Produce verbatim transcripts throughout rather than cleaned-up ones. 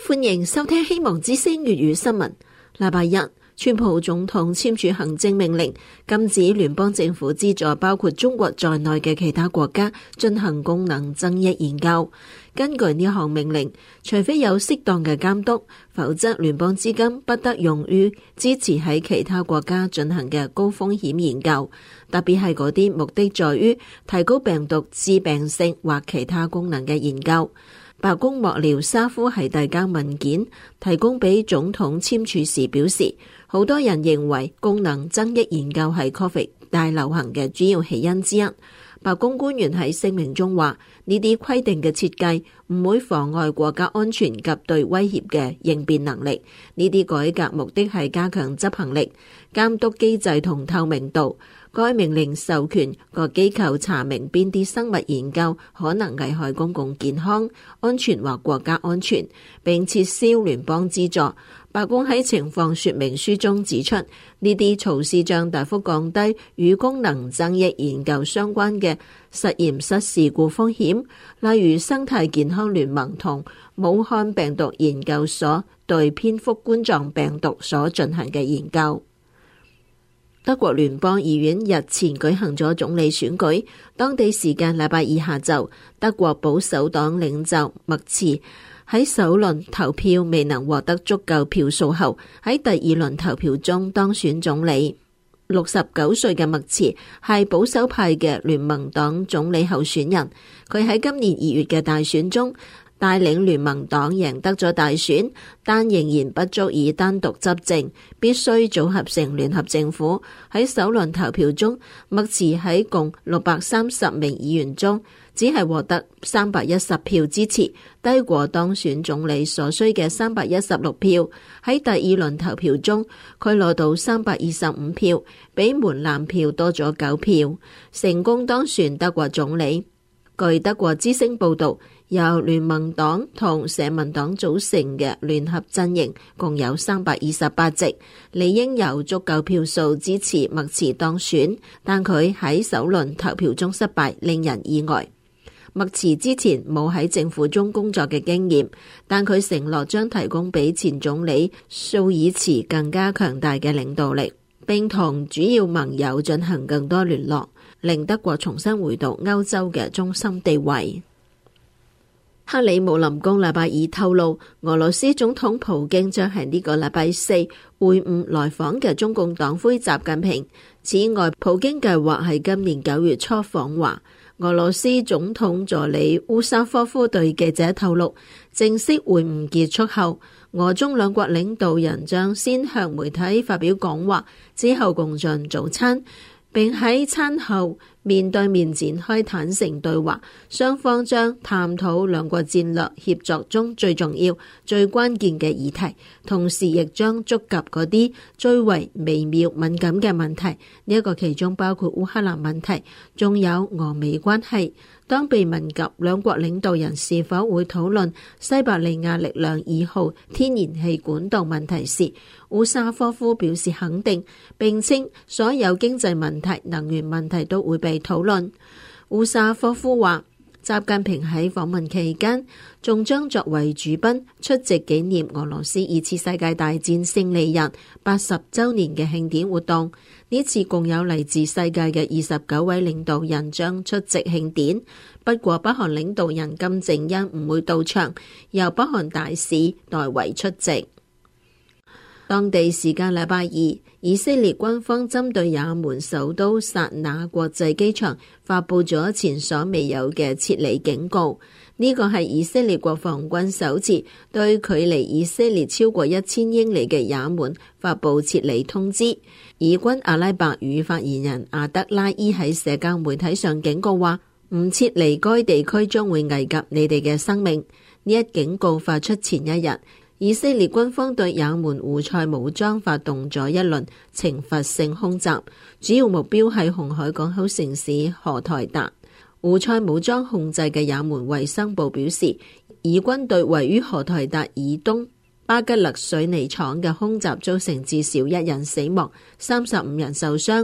歡迎收聽希望之聲粵語新聞。禮拜一，川普總統簽署行政命令，禁止聯邦政府資助包括中國在內嘅其他國家進行功能增益研究。根據呢項命令，除非有適當嘅監督，否則聯邦資金不得用於支持喺其他國家進行嘅高風險研究，特別係嗰啲目的在於提高病毒致病性或其他功能嘅研究。白宮幕僚沙夫喺遞交文件提供俾總統簽署時表示，好多人認為功能增益研究係 Covid 大流行嘅主要起因之一。白宮官員喺聲明中話，呢啲規定嘅設計唔會妨礙國家安全及對威脅嘅應變能力。呢啲改革目的係加強執行力、監督機制同透明度。該命令授權各機構查明邊啲生物研究可能危害公共健康、安全或國家安全，並撤銷聯邦資助。白宮喺情況說明書中指出，呢啲措施將大幅降低與功能增益研究相關嘅實驗室事故風險，例如生態健康聯盟同武漢病毒研究所對蝙蝠冠狀病毒所進行嘅研究。德國聯邦議院日前舉行咗總理選舉，當地時間禮拜二下晝，德國保守黨領袖默茨喺首輪投票未能獲得足夠票數後，喺第二輪投票中當選總理。六十九歲嘅默茨係保守派嘅聯盟黨總理候選人，佢喺今年二月嘅大選中帶領聯盟黨贏得咗大選，但仍然不足以單獨執政，必須組合成聯合政府。喺首輪投票中，默茨喺共六百三十名議員中，只係獲得三百一十票支持，低過當選總理所需嘅三百一十六票。喺第二輪投票中，佢攞到三百二十五票，比門檻票多咗九票，成功當選德國總理。據德國之聲報道，由聯盟黨同社民黨組成嘅聯合陣營共有三百二十八席，理應有足夠票數支持默茨當選，但佢喺首輪投票中失敗，令人意外。默茨之前冇喺政府中工作嘅經驗，但佢承諾將提供比前總理舒爾茨更加強大嘅領導力，並同主要盟友進行更多聯絡，令德國重新回到歐洲嘅中心地位。克里姆林宮禮拜二透露，俄羅斯總統普京將喺呢個禮拜四會晤來訪嘅中共黨魁習近平。此外，普京計劃喺今年九月初訪華。俄羅斯總統助理烏沙科夫對記者透露，正式會晤結束後，俄中兩國領導人將先向媒體發表講話，之後共進早餐，並喺餐後面對面展開坦誠對話，雙方將探討兩國戰略協作中最重要、最關鍵嘅議題，同時亦將觸及嗰啲最為微妙敏感嘅問題。呢一個其中包括烏克蘭問題，仲有俄美關係。當被問及兩國領導人是否會討論西伯利亞力量二號天然氣管道問題時，烏沙科夫表示肯定，並稱所有經濟問題、能源問題都會被討論。烏沙科夫話，習近平喺訪問期間仲將作為主賓出席紀念俄羅斯二次世界大戰勝利日八十週年嘅慶典活動。呢次共有嚟自世界嘅二十九位領導人將出席慶典，不過北韓領導人金正恩唔會到場，由北韓大使代為出席。當地時間禮拜二，以色列軍方針對也門首都薩那國際機場發佈咗前所未有嘅撤離警告。呢個係以色列國防軍首次對距離以色列超過一千英里嘅也門發佈撤離通知。以軍阿拉伯語發言人阿德拉伊喺社交媒體上警告話，唔撤離該地區將會危及你哋嘅生命。呢一警告發出前一日，以色列軍方對也門胡塞武裝發動咗一輪懲罰性空襲，主要目標係紅海港口城市荷台達。胡塞武裝控制嘅也門衛生部表示，以軍對位於荷台達以東巴吉勒水泥廠嘅空襲造成至少一人死亡，三十五人受傷。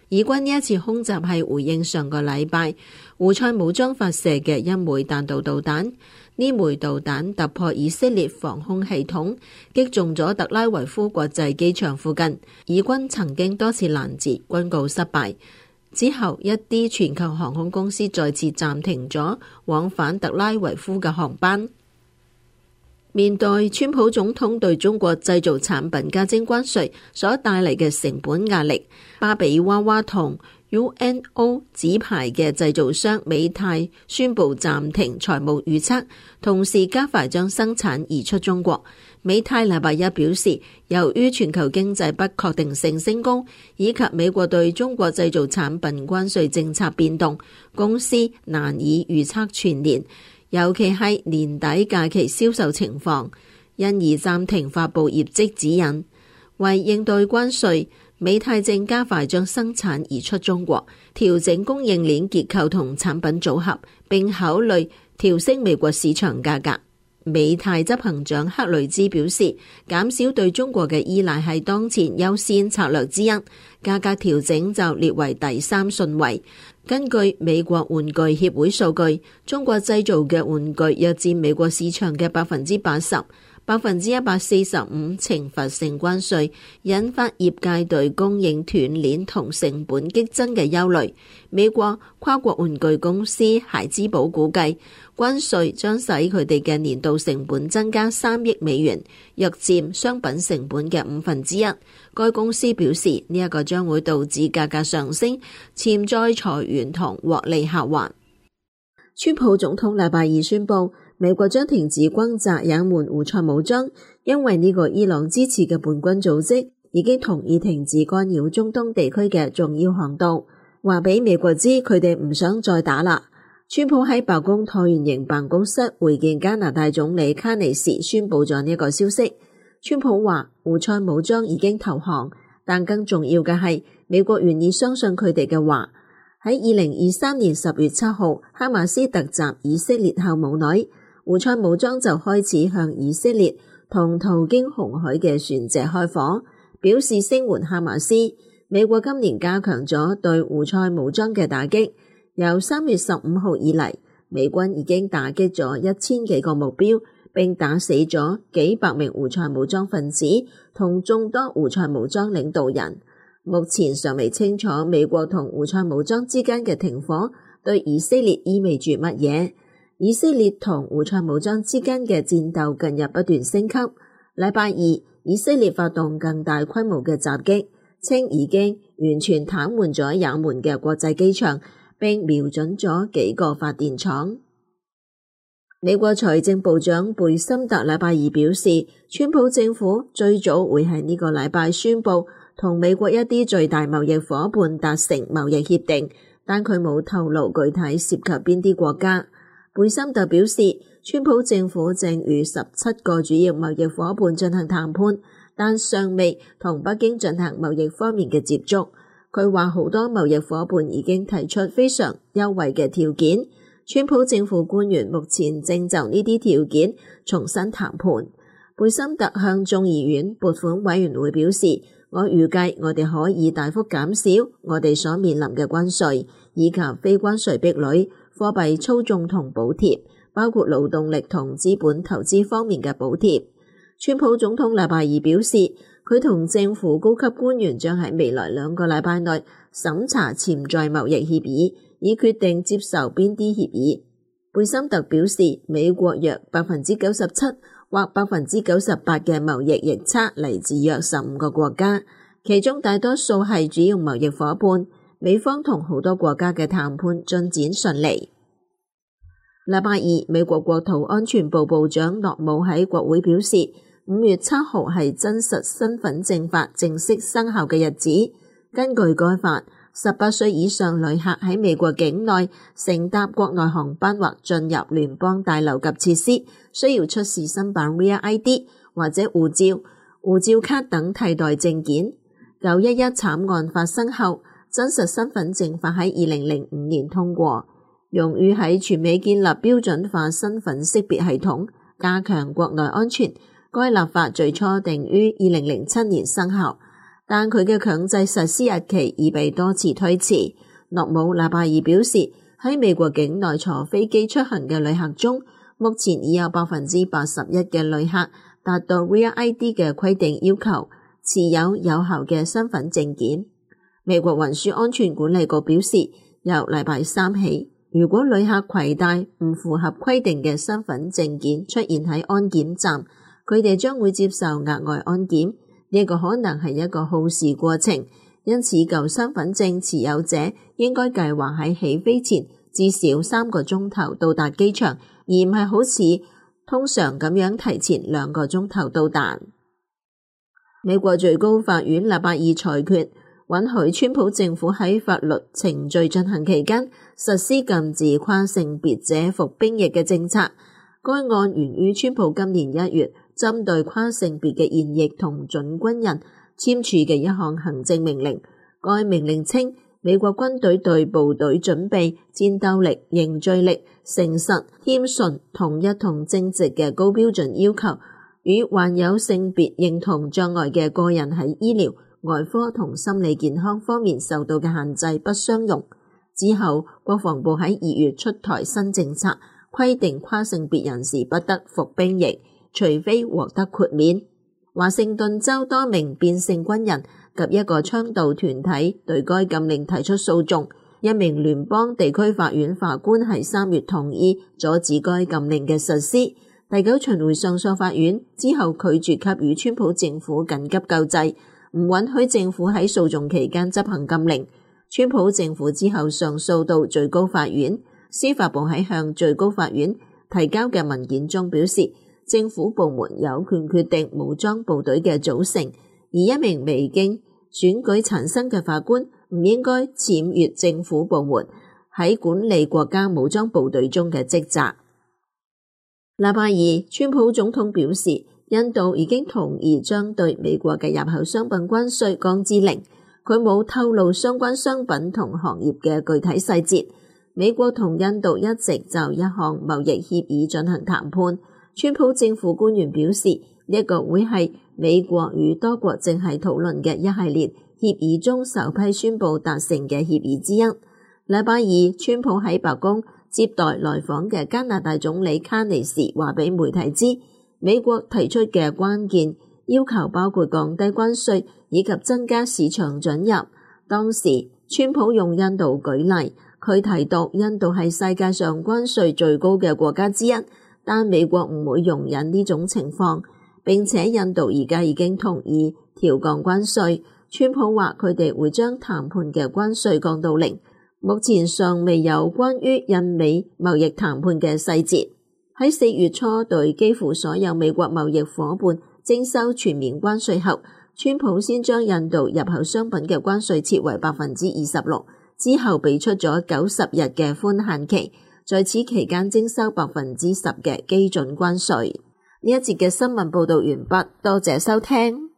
以軍呢一次空襲係回應上個禮拜胡塞武裝發射嘅一枚彈道導彈，呢枚導彈突破以色列防空系統，擊中咗特拉維夫國際機場附近。以軍曾經多次攔截，軍告失敗。之後一啲全球航空公司再次暫停咗往返特拉維夫嘅航班。面對川普總統對中國製造產品加徵關稅所帶嚟嘅成本壓力，芭比娃娃同 U N O 紙牌嘅製造商美泰宣布暫停財務預測，同時加快將生產移出中國。美泰禮拜一表示，由於全球經濟不確定性升高，以及美國對中國製造產品關稅政策變動，公司難以預測全年，尤其係年底假期銷售情況，因而暫停發佈業績指引。為應對關稅，美泰正加快將生產移出中國，調整供應鏈結構同產品組合，並考慮調升美國市場價格。美泰執行長克雷茲表示，減少對中國嘅依賴係當前優先策略之一，價格調整就列為第三順位。根據美國玩具協會數據，中國製造嘅玩具約佔美國市場嘅百分之八十。百分之一百四十五懲罰性關稅，引發業界對供應斷鏈同成本激增嘅憂慮。美國跨國玩具公司孩之寶估計，關稅將使佢哋嘅年度成本增加三億美元，約佔商品成本嘅五分之一。該公司表示，呢、這、一個將會導致價格上升、潛在裁員同獲利下滑。川普總統禮拜二宣布，美國將停止轟炸也門胡塞武裝，因為呢個伊朗支持嘅叛軍組織已經同意停止干擾中東地區嘅重要航道，話俾美國知佢哋唔想再打啦。川普喺白宮橢圓形辦公室會見加拿大總理卡尼時宣布咗呢個消息。川普話胡塞武裝已經投降，但更重要嘅係美國願意相信佢哋嘅話。喺二零二三年十月七號，哈馬斯突襲以色列後冇耐，胡塞武裝就開始向以色列同途經紅海嘅船隻開火，表示聲援哈馬斯。美國今年加強咗對胡塞武裝嘅打擊，由三月十五號以嚟，美軍已經打擊咗一千幾個目標，並打死咗幾百名胡塞武裝分子同眾多胡塞武裝領導人。目前尚未清楚美國同胡塞武裝之間嘅停火對以色列意味住乜嘢。以色列同胡塞武裝之間嘅戰鬥近日不斷升級。禮拜二，以色列發動更大規模嘅襲擊，稱已經完全癱瘓咗也門嘅國際機場，並瞄準咗幾個發電廠。美國財政部長貝森特禮拜二表示，川普政府最早會喺呢個禮拜宣布同美國一啲最大貿易夥伴達成貿易協定，但佢冇透露具體涉及邊啲國家。貝森特表示，川普政府正與十七個主要貿易夥伴進行談判，但尚未同北京進行貿易方面嘅接觸。佢話好多貿易夥伴已經提出非常優惠嘅條件，川普政府官員目前正就呢啲條件重新談判。貝森特向眾議院撥款委員會表示，我預計我哋可以大幅減少我哋所面臨嘅關稅，以及非關稅壁壘、貨幣操縱同補貼，包括勞動力同資本投資方面嘅補貼。川普總統禮拜二表示，佢同政府高級官員將喺未來兩個禮拜內審查潛在貿易協議，以決定接受邊啲協議。貝森特表示，美國約百分之九十七或百分之九十八嘅貿易逆差嚟自約十五個國家，其中大多數係主要貿易夥伴。美方同好多國家嘅談判進展順利。禮拜二，美國國土安全部部長諾姆喺國會表示，五月七號係真實身份證法正式生效嘅日子。根據該法，十八歲以上旅客喺美國境內乘搭國內航班或進入聯邦大樓及設施，需要出示新版 Real I D 或者護照、護照卡等替代證件。九一一慘案發生後，真實身份證法喺二零零五年通過，用於喺全美建立標準化身份識別系統，加強國內安全。該立法最初定於二零零七年生效， 但佢嘅強制實施日期已被多次推遲。諾姆禮拜二表示，喺美國境內坐飛機出行嘅旅客中，目前已有百分之八十一嘅旅客達到 Real I D 嘅規定要求，持有有效嘅身份證件。美國運輸安全管理局表示，由禮拜三起，如果旅客攜帶唔符合規定嘅身份證件出現喺安檢站，佢哋將會接受額外安檢。呢個可能係一個耗時過程，因此舊身份證持有者應該計劃喺起飛前至少三個鐘頭到達機場，而唔係好似通常咁樣提前兩個鐘頭到達。美國最高法院禮拜二裁決，允許川普政府喺法律程序進行期間實施禁止跨性別者服兵役嘅政策。該案源於川普今年一月針對跨性別嘅現役同準軍人簽署嘅一項行政命令。該命令稱，美國軍隊對部隊準備、戰鬥力、凝聚力、誠實、謙遜、統一同正直嘅高標準要求，與患有性別認同障礙嘅個人喺醫療、外科同心理健康方面受到嘅限制不相容。之後，國防部喺二月出台新政策，規定跨性別人士不得服兵役，除非獲得豁免。華盛頓州多名變性軍人及一個倡導團體對該禁令提出訴訟，一名聯邦地區法院法官喺三月同意阻止該禁令嘅實施。第九巡迴上訴法院之後拒絕給予川普政府緊急救濟，唔允許政府喺訴訟期間執行禁令。川普政府之後上訴到最高法院。司法部喺向最高法院提交嘅文件中表示，政府部門有權決定武裝部隊嘅組成，而一名未經選舉產生嘅法官唔應該僭越政府部門喺管理國家武裝部隊中嘅職責。禮拜二，川普總統表示，印度已經同意將對美國嘅入口商品關稅降至零，佢冇透露相關商品同行業嘅具體細節。美國同印度一直就一項貿易協議進行談判。川普政府官員表示，呢一個會係美國與多國正係討論嘅一系列協議中首批宣布達成嘅協議之一。禮拜二，川普喺白宮接待來訪嘅加拿大總理卡尼時話俾媒體知，美國提出嘅關鍵要求包括降低關稅以及增加市場准入。當時，川普用印度舉例。佢提到印度係世界上關稅最高嘅國家之一，但美國唔會容忍呢種情況，並且印度而家已經同意調降關稅。川普話佢哋會將談判嘅關稅降到零，目前尚未有關於印美貿易談判嘅細節。喺四月初對幾乎所有美國貿易夥伴徵收全面關稅後，川普先將印度入口商品嘅關稅設為百分之二十六。之後俾出咗九十日嘅寬限期，在此期間徵收百分之十嘅基準關稅。呢一節嘅新聞報道完畢，多謝收聽。